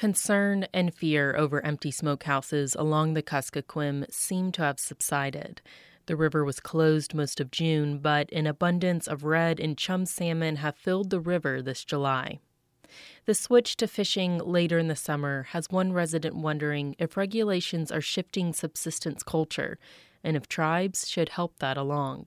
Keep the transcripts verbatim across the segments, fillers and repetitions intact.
Concern and fear over empty smokehouses along the Kuskokwim seem to have subsided. The river was closed most of June, but an abundance of red and chum salmon have filled the river this July. The switch to fishing later in the summer has one resident wondering if regulations are shifting subsistence culture and if tribes should help that along.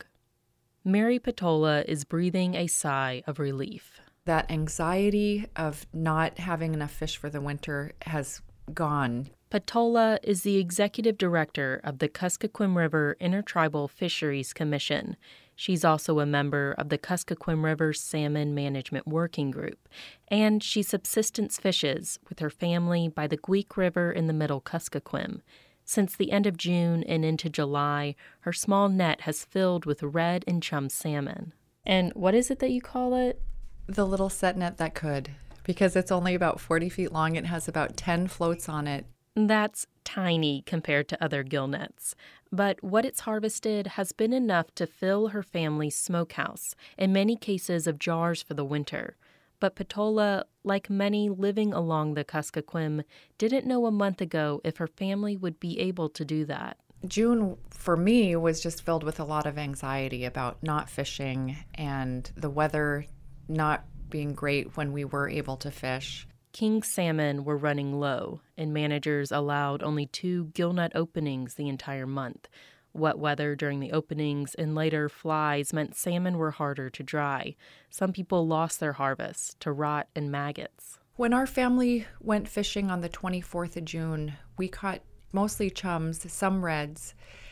Mary Patola is breathing a sigh of relief. That anxiety of not having enough fish for the winter has gone. Patola is the executive director of the Kuskokwim River Intertribal Fisheries Commission. She's also a member of the Kuskokwim River Salmon Management Working Group, and she subsistence fishes with her family by the Gweek River in the middle Kuskokwim. Since the end of June and into July, her small net has filled with red and chum salmon. And what is it that you call it? The little set net that could, because it's only about forty feet long. It has about ten floats on it. That's tiny compared to other gill nets. But what it's harvested has been enough to fill her family's smokehouse, in many cases of jars for the winter. But Patola, like many living along the Kuskokwim, didn't know a month ago if her family would be able to do that. June, for me, was just filled with a lot of anxiety about not fishing and the weather not being great when we were able to fish. King salmon were running low, and managers allowed only two gill net openings the entire month. Wet weather during the openings and later flies meant salmon were harder to dry. Some people lost their harvests to rot and maggots. When our family went fishing on the twenty-fourth of June, we caught mostly chums, some reds,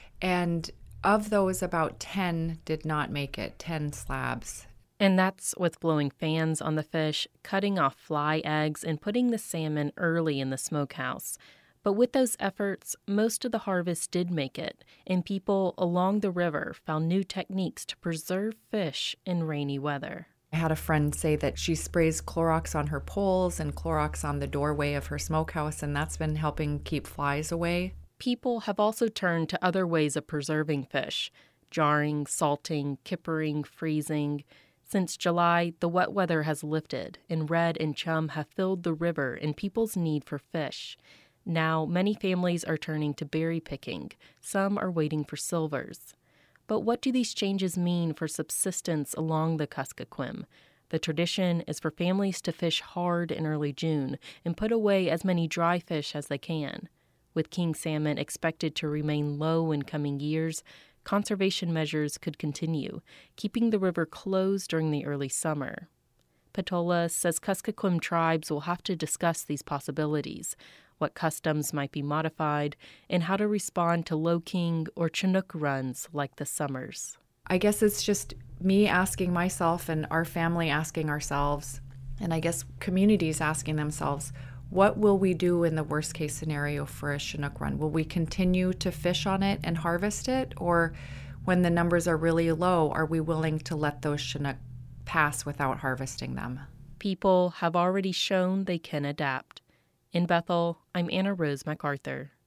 and of those, about ten did not make it, ten slabs. And that's with blowing fans on the fish, cutting off fly eggs, and putting the salmon early in the smokehouse. But with those efforts, most of the harvest did make it, and people along the river found new techniques to preserve fish in rainy weather. I had a friend say that she sprays Clorox on her poles and Clorox on the doorway of her smokehouse, and that's been helping keep flies away. People have also turned to other ways of preserving fish: jarring, salting, kippering, freezing. Since July, the wet weather has lifted, and red and chum have filled the river and people's need for fish. Now, many families are turning to berry picking. Some are waiting for silvers. But what do these changes mean for subsistence along the Kuskokwim? The tradition is for families to fish hard in early June and put away as many dry fish as they can. With king salmon expected to remain low in coming years, conservation measures could continue, keeping the river closed during the early summer. Patola says Kuskokwim tribes will have to discuss these possibilities, what customs might be modified, and how to respond to low king or Chinook runs like the summers. I guess it's just me asking myself and our family asking ourselves, and I guess communities asking themselves, what will we do in the worst case scenario for a Chinook run? Will we continue to fish on it and harvest it? Or when the numbers are really low, are we willing to let those Chinook pass without harvesting them? People have already shown they can adapt. In Bethel, I'm Anna Rose MacArthur.